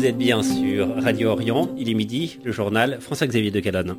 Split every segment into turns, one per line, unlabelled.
Vous êtes bien sur Radio Orient, il est midi, le journal François-Xavier de Calonne.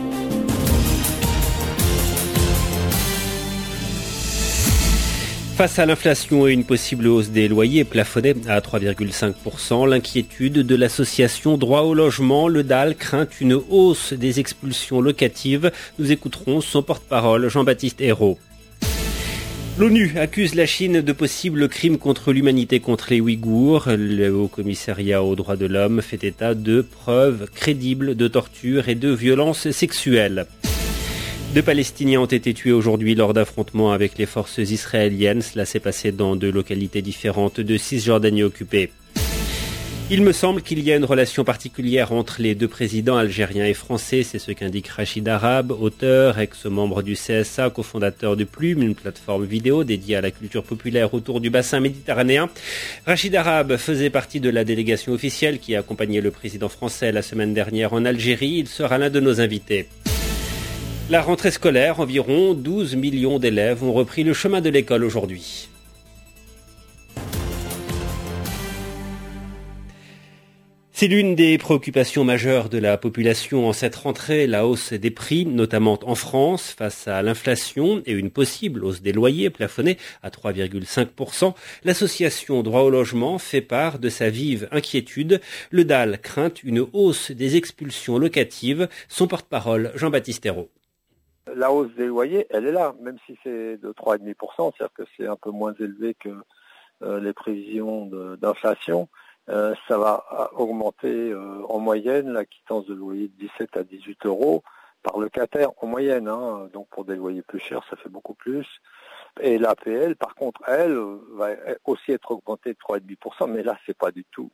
Face à l'inflation et une possible hausse des loyers plafonnés à 3,5%, l'inquiétude de l'association Droit au logement, le DAL, craint une hausse des expulsions locatives. Nous écouterons son porte-parole, Jean-Baptiste Ayrault. L'ONU accuse la Chine de possibles crimes contre l'humanité contre les Ouïghours. Le Haut-Commissariat aux droits de l'homme fait état de preuves crédibles de torture et de violences sexuelles. 2 Palestiniens ont été tués aujourd'hui lors d'affrontements avec les forces israéliennes. Cela s'est passé dans 2 localités différentes de Cisjordanie occupée. Il me semble qu'il y a une relation particulière entre les 2 présidents algériens et français. C'est ce qu'indique Rachid Arabe, auteur, ex-membre du CSA, cofondateur de Plume, une plateforme vidéo dédiée à la culture populaire autour du bassin méditerranéen. Rachid Arabe faisait partie de la délégation officielle qui a accompagné le président français la semaine dernière en Algérie. Il sera l'un de nos invités. La rentrée scolaire, environ 12 millions d'élèves ont repris le chemin de l'école aujourd'hui. C'est l'une des préoccupations majeures de la population en cette rentrée, la hausse des prix, notamment en France, face à l'inflation et une possible hausse des loyers plafonnés à 3,5%. L'association Droit au logement fait part de sa vive inquiétude. Le DAL craint une hausse des expulsions locatives. Son porte-parole, Jean-Baptiste Ayrault.
La hausse des loyers, elle est là, même si c'est de 3,5%, c'est-à-dire que c'est un peu moins élevé que les prévisions d'inflation. Ça va augmenter en moyenne la quittance de loyer de 17 à 18 euros par locataire en moyenne. Donc pour des loyers plus chers, ça fait beaucoup plus. Et l'APL, par contre, elle, va aussi être augmentée de 3,5%, mais là, c'est pas du tout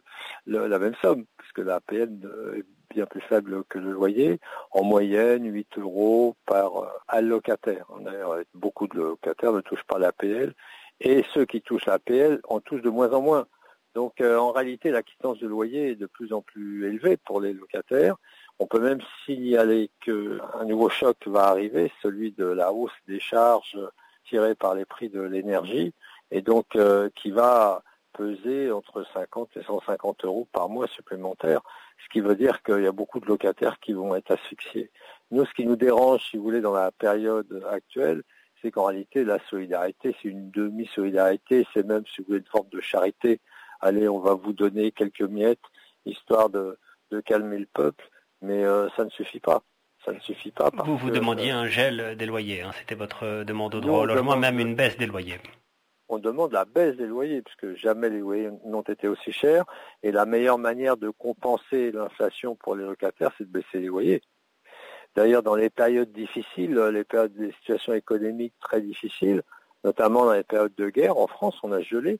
la même somme, puisque l'APL est bien plus faible que le loyer. En moyenne, 8 euros par allocataire. D'ailleurs, beaucoup de locataires ne touchent pas l'APL, et ceux qui touchent l'APL en touchent de moins en moins. Donc, en réalité, la quittance de loyer est de plus en plus élevée pour les locataires. On peut même signaler qu'un nouveau choc va arriver, celui de la hausse des charges tirées par les prix de l'énergie, et donc qui va peser entre 50 et 150 euros par mois supplémentaire, ce qui veut dire qu'il y a beaucoup de locataires qui vont être asphyxiés. Nous, ce qui nous dérange, si vous voulez, dans la période actuelle, c'est qu'en réalité, la solidarité, c'est une demi-solidarité, c'est même, si vous voulez, une forme de charité. Allez, on va vous donner quelques miettes, histoire de calmer le peuple, mais ça ne suffit pas. Ça ne suffit pas.
Vous demandiez un gel des loyers, c'était votre demande au droit au logement, même une baisse des loyers.
On demande la baisse des loyers, puisque jamais les loyers n'ont été aussi chers, et la meilleure manière de compenser l'inflation pour les locataires, c'est de baisser les loyers. D'ailleurs, dans les périodes difficiles, des situations économiques très difficiles, notamment dans les périodes de guerre, en France, on a gelé,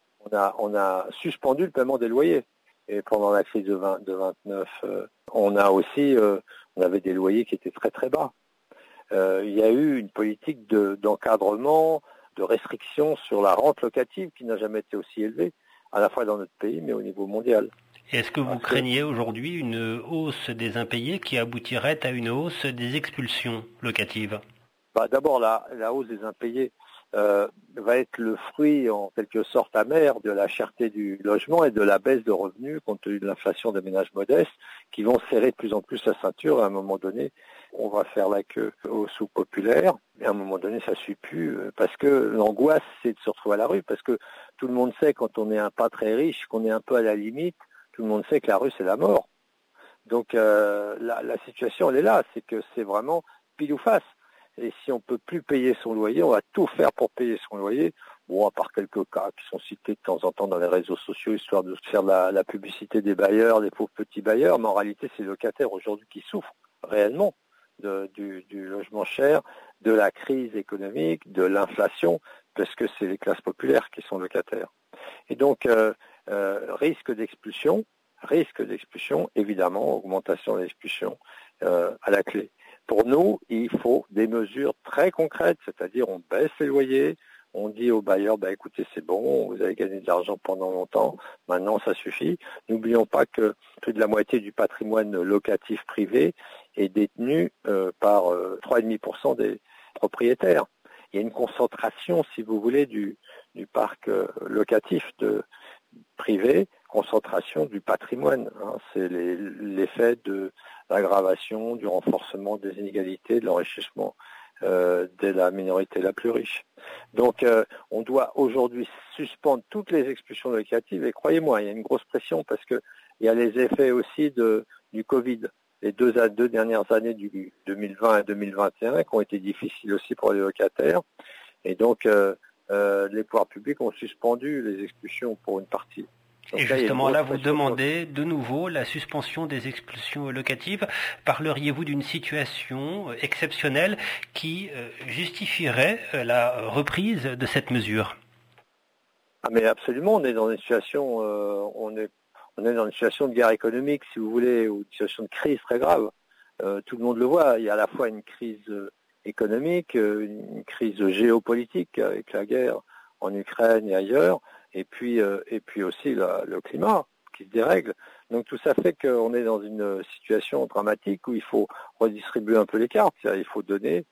on a suspendu le paiement des loyers. Et pendant la crise de 29, on avait des loyers qui étaient très très bas. Il y a eu une politique d'encadrement, de restriction sur la rente locative qui n'a jamais été aussi élevée, à la fois dans notre pays mais au niveau mondial.
Et est-ce que vous craignez aujourd'hui une hausse des impayés qui aboutirait à une hausse des expulsions locatives ?
D'abord, la hausse des impayés va être le fruit en quelque sorte amer de la cherté du logement et de la baisse de revenus compte tenu de l'inflation des ménages modestes qui vont serrer de plus en plus la ceinture. À un moment donné, on va faire la queue aux soupes populaires et à un moment donné, ça ne suit plus parce que l'angoisse, c'est de se retrouver à la rue parce que tout le monde sait quand on n'est pas très riche, qu'on est un peu à la limite, tout le monde sait que la rue, c'est la mort. Donc la situation, elle est là, c'est que c'est vraiment pile ou face. Et si on ne peut plus payer son loyer, on va tout faire pour payer son loyer. Bon, à part quelques cas qui sont cités de temps en temps dans les réseaux sociaux, histoire de faire la publicité des bailleurs, des pauvres petits bailleurs. Mais en réalité, c'est les locataires aujourd'hui qui souffrent réellement du logement cher, de la crise économique, de l'inflation, parce que c'est les classes populaires qui sont locataires. Et donc, risque d'expulsion, évidemment, augmentation de l'expulsion à la clé. Pour nous, il faut des mesures très concrètes, c'est-à-dire on baisse les loyers, on dit aux bailleurs, écoutez, c'est bon, vous avez gagné de l'argent pendant longtemps, maintenant ça suffit. N'oublions pas que plus de la moitié du patrimoine locatif privé est détenu par 3,5% des propriétaires. Il y a une concentration, si vous voulez, du parc locatif privé concentration du patrimoine. C'est l'effet de l'aggravation, du renforcement des inégalités, de l'enrichissement de la minorité la plus riche. Donc on doit aujourd'hui suspendre toutes les expulsions locatives, et croyez-moi, il y a une grosse pression parce que il y a les effets aussi du Covid. Les deux dernières années du 2020 et 2021 qui ont été difficiles aussi pour les locataires. Et donc les pouvoirs publics ont suspendu les expulsions pour une partie.
Donc, et justement, là, vous demandez de nouveau la suspension des expulsions locatives. Parleriez-vous d'une situation exceptionnelle qui justifierait la reprise de cette mesure?
Ah, mais absolument, on est dans une situation, on est dans une situation de guerre économique, si vous voulez, ou une situation de crise très grave. Tout le monde le voit. Il y a à la fois une crise économique, une crise géopolitique avec la guerre en Ukraine et ailleurs. Et puis aussi le climat qui se dérègle. Donc tout ça fait qu'on est dans une situation dramatique où il faut redistribuer un peu les cartes. Il faut donner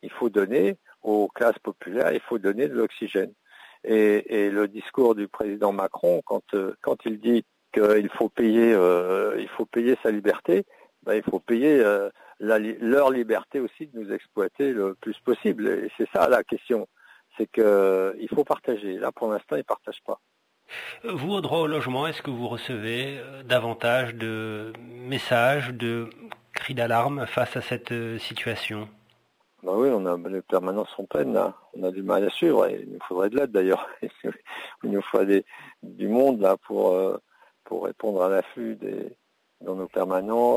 aux classes populaires, il faut donner de l'oxygène. Et le discours du président Macron, quand il dit qu'il faut payer sa liberté, il faut payer leur liberté aussi de nous exploiter le plus possible. Et c'est ça la question. C'est qu'il faut partager. Là, pour l'instant, ils ne partagent pas.
Vous, au droit au logement, est-ce que vous recevez davantage de messages, de cris d'alarme face à cette situation?
Oui, les permanences sont pleines, là. On a du mal à suivre. Et il nous faudrait de l'aide, d'ailleurs. Il nous faudrait du monde là pour répondre à l'afflux dans nos permanences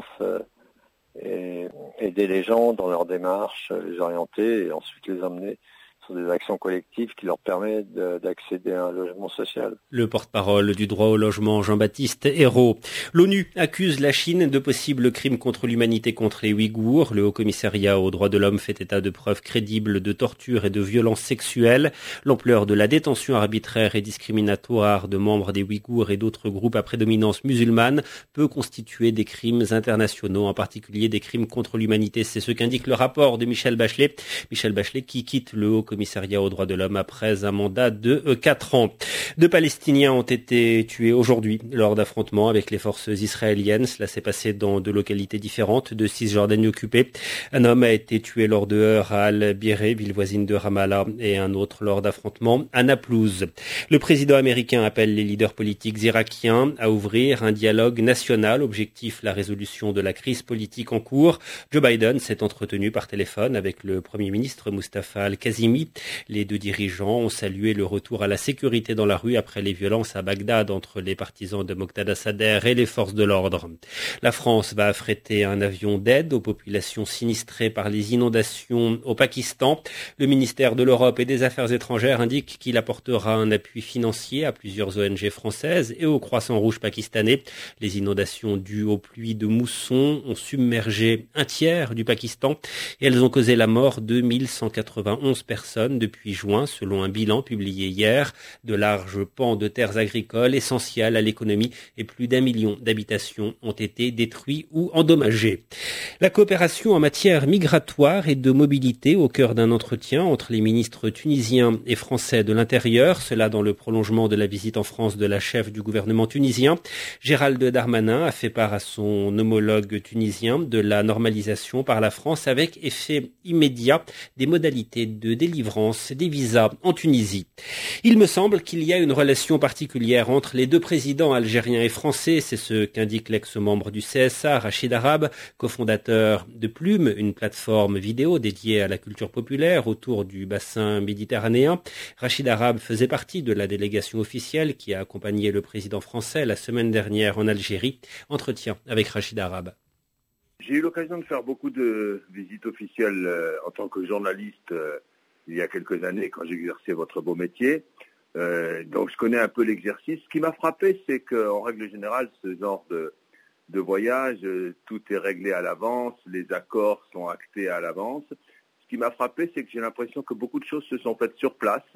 et aider les gens dans leur démarche, les orienter et ensuite les emmener sur des actions collectives qui leur permettent d'accéder à un logement social.
Le porte-parole du droit au logement, Jean-Baptiste Ayrault. L'ONU accuse la Chine de possibles crimes contre l'humanité contre les Ouïghours. Le Haut-Commissariat aux droits de l'homme fait état de preuves crédibles de torture et de violences sexuelles. L'ampleur de la détention arbitraire et discriminatoire de membres des Ouïghours et d'autres groupes à prédominance musulmane peut constituer des crimes internationaux, en particulier des crimes contre l'humanité. C'est ce qu'indique le rapport de Michelle Bachelet. Michelle Bachelet qui quitte le Haut-Commissariat aux droits de l'homme après un mandat de 4 ans. 2 Palestiniens ont été tués aujourd'hui lors d'affrontements avec les forces israéliennes. Cela s'est passé dans 2 localités différentes de Cisjordanie occupée. Un homme a été tué lors de heurts à Al-Biré, ville voisine de Ramallah, et un autre lors d'affrontements à Naplouse. Le président américain appelle les leaders politiques irakiens à ouvrir un dialogue national. Objectif, la résolution de la crise politique en cours. Joe Biden s'est entretenu par téléphone avec le premier ministre Mustafa Al-Kazimi. Les 2 dirigeants ont salué le retour à la sécurité dans la rue après les violences à Bagdad entre les partisans de Moqtada Sadr et les forces de l'ordre. La France va affréter un avion d'aide aux populations sinistrées par les inondations au Pakistan. Le ministère de l'Europe et des Affaires étrangères indique qu'il apportera un appui financier à plusieurs ONG françaises et au Croissant-Rouge pakistanais. Les inondations dues aux pluies de mousson ont submergé un tiers du Pakistan et elles ont causé la mort de 1191 personnes depuis juin, selon un bilan publié hier. De larges pans de terres agricoles essentielles à l'économie et plus d'1 million d'habitations ont été détruits ou endommagés. La coopération en matière migratoire et de mobilité au cœur d'un entretien entre les ministres tunisiens et français de l'Intérieur, cela dans le prolongement de la visite en France de la chef du gouvernement tunisien. Gérald Darmanin a fait part à son homologue tunisien de la normalisation par la France avec effet immédiat des modalités de délivrance des visas en Tunisie. Il me semble qu'il y a une relation particulière entre les 2 présidents algériens et français, c'est ce qu'indique l'ex-membre du CSA, Rachid Arabe, cofondateur de Plume, une plateforme vidéo dédiée à la culture populaire autour du bassin méditerranéen. Rachid Arabe faisait partie de la délégation officielle qui a accompagné le président français la semaine dernière en Algérie. Entretien avec Rachid Arabe.
J'ai eu l'occasion de faire beaucoup de visites officielles en tant que journaliste il y a quelques années quand j'exerçais votre beau métier. Donc je connais un peu l'exercice. Ce qui m'a frappé, c'est qu'en règle générale, ce genre de voyage, tout est réglé à l'avance, les accords sont actés à l'avance. Ce qui m'a frappé, c'est que j'ai l'impression que beaucoup de choses se sont faites sur place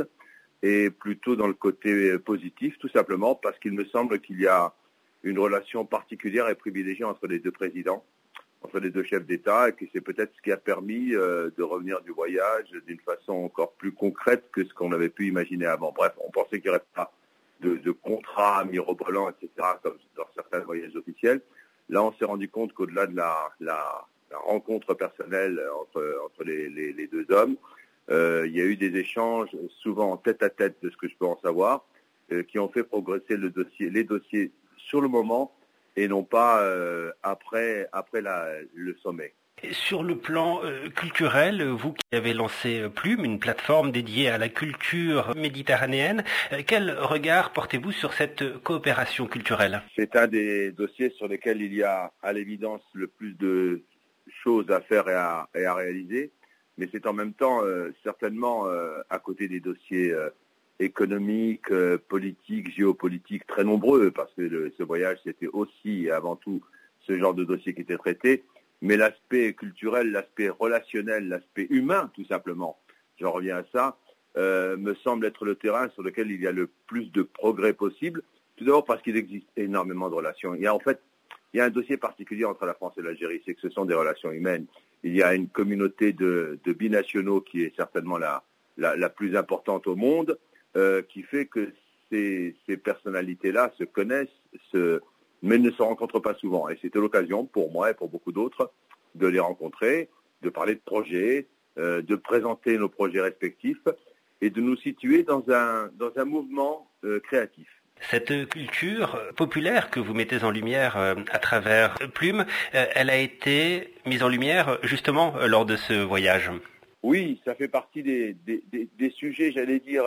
et plutôt dans le côté positif, tout simplement parce qu'il me semble qu'il y a une relation particulière et privilégiée entre les 2 présidents, entre les 2 chefs d'État, et que c'est peut-être ce qui a permis de revenir du voyage d'une façon encore plus concrète que ce qu'on avait pu imaginer avant. Bref, on pensait qu'il n'y aurait pas de contrats mirobolants, etc., comme dans certains voyages officiels. Là, on s'est rendu compte qu'au-delà de la rencontre personnelle entre les deux hommes, il y a eu des échanges, souvent en tête-à-tête de ce que je peux en savoir, qui ont fait progresser les dossiers sur le moment et non pas après le sommet.
Sur le plan culturel, vous qui avez lancé Plume, une plateforme dédiée à la culture méditerranéenne, quel regard portez-vous sur cette coopération culturelle?
C'est un des dossiers sur lesquels il y a à l'évidence le plus de choses à faire et à réaliser, mais c'est en même temps certainement à côté des dossiers économiques, politiques, géopolitiques très nombreux, parce que ce voyage c'était aussi et avant tout ce genre de dossier qui était traité. Mais l'aspect culturel, l'aspect relationnel, l'aspect humain, tout simplement, j'en reviens à ça, me semble être le terrain sur lequel il y a le plus de progrès possible. Tout d'abord parce qu'il existe énormément de relations. Il y a un dossier particulier entre la France et l'Algérie, c'est que ce sont des relations humaines. Il y a une communauté de binationaux qui est certainement la plus importante au monde, qui fait que ces personnalités-là se connaissent, mais ne se rencontrent pas souvent. Et c'était l'occasion, pour moi et pour beaucoup d'autres, de les rencontrer, de parler de projets, de présenter nos projets respectifs et de nous situer dans un mouvement créatif.
Cette culture populaire que vous mettez en lumière à travers Plume, elle a été mise en lumière justement lors de ce voyage.
Oui, ça fait partie des sujets, j'allais dire,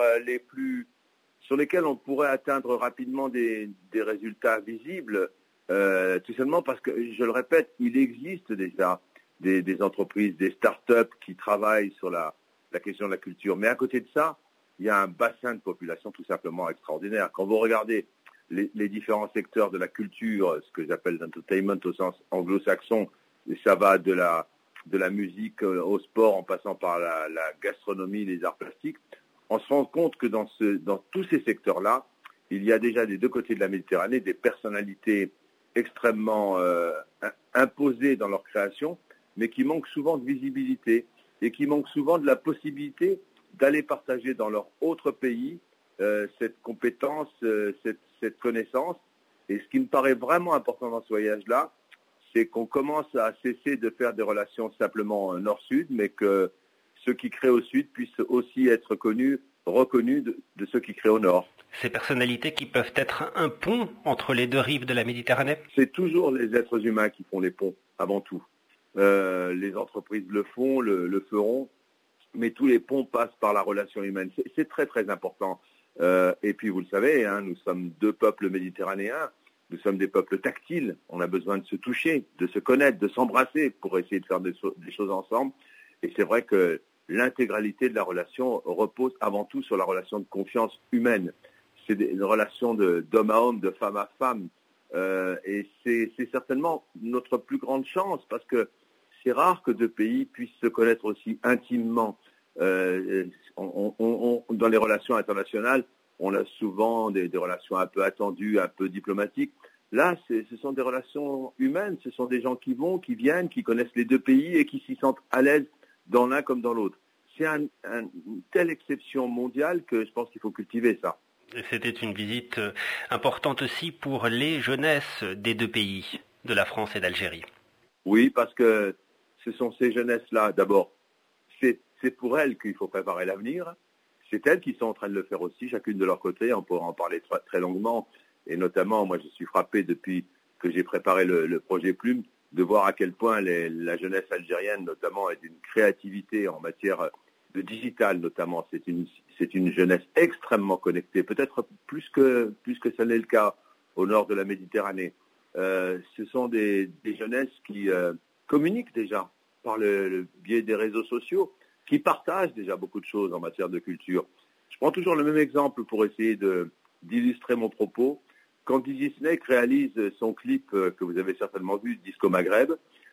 sur lesquels on pourrait atteindre rapidement des résultats visibles, tout simplement parce que, je le répète, il existe déjà des entreprises, des start-up qui travaillent sur la question de la culture. Mais à côté de ça, il y a un bassin de population tout simplement extraordinaire. Quand vous regardez les différents secteurs de la culture, ce que j'appelle l'entertainment au sens anglo-saxon, ça va de la musique au sport en passant par la gastronomie, les arts plastiques, on se rend compte que dans tous ces secteurs-là, il y a déjà des deux côtés de la Méditerranée des personnalités extrêmement imposées dans leur création, mais qui manquent souvent de visibilité et qui manquent souvent de la possibilité d'aller partager dans leur autre pays cette compétence, cette connaissance. Et ce qui me paraît vraiment important dans ce voyage-là, c'est qu'on commence à cesser de faire des relations simplement nord-sud, mais que ceux qui créent au sud puissent aussi être reconnus de ceux qui créent au nord.
Ces personnalités qui peuvent être un pont entre les deux rives de la Méditerranée?
C'est toujours les êtres humains qui font les ponts, avant tout. Les entreprises le font, le feront, mais tous les ponts passent par la relation humaine. C'est très très important. Et puis vous le savez, nous sommes deux peuples méditerranéens, nous sommes des peuples tactiles, on a besoin de se toucher, de se connaître, de s'embrasser pour essayer de faire des choses ensemble. Et c'est vrai que l'intégralité de la relation repose avant tout sur la relation de confiance humaine. C'est une relation d'homme à homme, de femme à femme. Et c'est certainement notre plus grande chance parce que c'est rare que deux pays puissent se connaître aussi intimement. Dans les relations internationales, on a souvent des relations un peu attendues, un peu diplomatiques. Là, ce sont des relations humaines, ce sont des gens qui vont, qui viennent, qui connaissent les deux pays et qui s'y sentent à l'aise dans l'un comme dans l'autre. C'est une telle exception mondiale que je pense qu'il faut cultiver ça.
C'était une visite importante aussi pour les jeunesses des deux pays, de la France et d'Algérie.
Oui, parce que ce sont ces jeunesses-là, d'abord, c'est pour elles qu'il faut préparer l'avenir. C'est elles qui sont en train de le faire aussi, chacune de leur côté. On pourra en parler très, très longuement. Et notamment, moi, je suis frappé depuis que j'ai préparé le projet Plume, de voir à quel point la jeunesse algérienne, notamment, est d'une créativité en matière de digital, notamment. C'est une jeunesse extrêmement connectée, peut-être plus que ça n'est le cas au nord de la Méditerranée. Ce sont des jeunesses qui communiquent déjà par le biais des réseaux sociaux, qui partagent déjà beaucoup de choses en matière de culture. Je prends toujours le même exemple pour essayer d'illustrer mon propos. Quand Dizzy Snake réalise son clip que vous avez certainement vu, Disco Maghreb,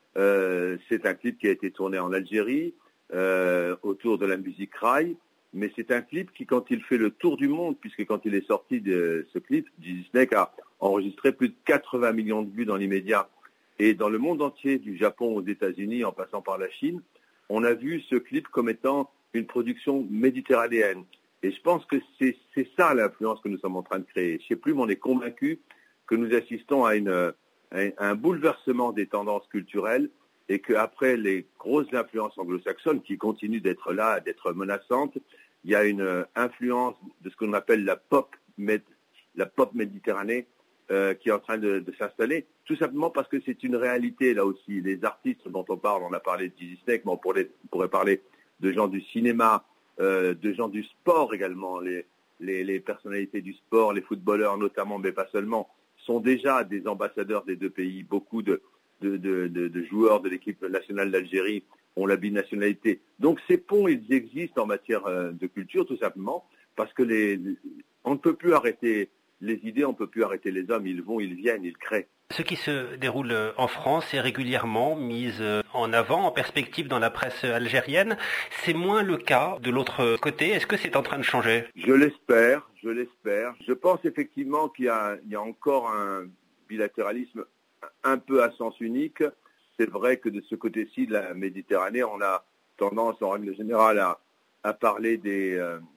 c'est un clip qui a été tourné en Algérie, autour de la musique raï, mais c'est un clip qui, quand il fait le tour du monde, puisque quand il est sorti de ce clip, Dizzy Snake a enregistré plus de 80 millions de vues dans l'immédiat. Et dans le monde entier, du Japon aux États-Unis, en passant par la Chine, on a vu ce clip comme étant une production méditerranéenne. Et je pense que c'est ça l'influence que nous sommes en train de créer. Je ne sais plus, mais on est convaincu que nous assistons à un bouleversement des tendances culturelles et qu'après les grosses influences anglo-saxonnes qui continuent d'être là, d'être menaçantes, il y a une influence de ce qu'on appelle la pop méditerranée qui est en train de s'installer, tout simplement parce que c'est une réalité là aussi. Les artistes dont on parle, on a parlé de Gigi Snake, mais on pourrait parler de gens du cinéma, de gens du sport également, les personnalités du sport, les footballeurs notamment, mais pas seulement, sont déjà des ambassadeurs des deux pays. Beaucoup de joueurs de l'équipe nationale d'Algérie ont la binationalité. Donc ces ponts, ils existent en matière de culture, tout simplement, parce que on ne peut plus arrêter les idées, on ne peut plus arrêter les hommes, ils vont, ils viennent, ils créent.
Ce qui se déroule en France est régulièrement mis en avant, en perspective dans la presse algérienne. C'est moins le cas de l'autre côté. Est-ce que c'est en train de changer ?
Je l'espère. Je pense effectivement qu'il y a encore un bilatéralisme un peu à sens unique. C'est vrai que de ce côté-ci de la Méditerranée, on a tendance en règle générale à parler des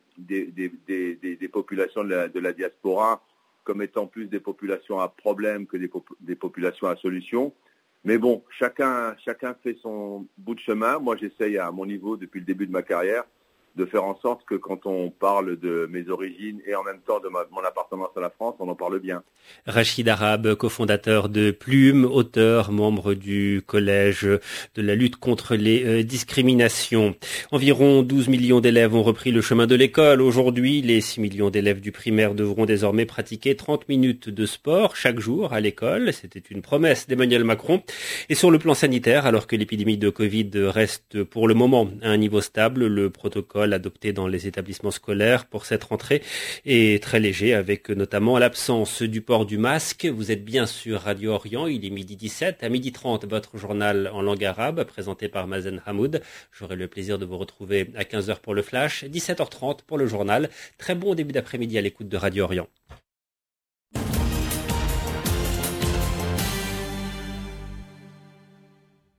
populations de la diaspora comme étant plus des populations à problème que des populations à solution. Mais bon, chacun fait son bout de chemin. Moi, j'essaye à mon niveau, depuis le début de ma carrière, de faire en sorte que quand on parle de mes origines et en même temps de mon appartenance à la France, on en parle bien.
Rachid Arabe, cofondateur de Plume, auteur, membre du collège de la lutte contre les discriminations. Environ 12 millions d'élèves ont repris le chemin de l'école. Aujourd'hui, les 6 millions d'élèves du primaire devront désormais pratiquer 30 minutes de sport chaque jour à l'école. C'était une promesse d'Emmanuel Macron. Et sur le plan sanitaire, alors que l'épidémie de Covid reste pour le moment à un niveau stable, le protocole adopté dans les établissements scolaires pour cette rentrée est très léger, avec notamment l'absence du port du masque. Vous êtes bien sur Radio Orient, il est 12h17. À 12h30, votre journal en langue arabe, présenté par Mazen Hamoud. J'aurai le plaisir de vous retrouver à 15h pour le flash, 17h30 pour le journal. Très bon début d'après-midi à l'écoute de Radio Orient.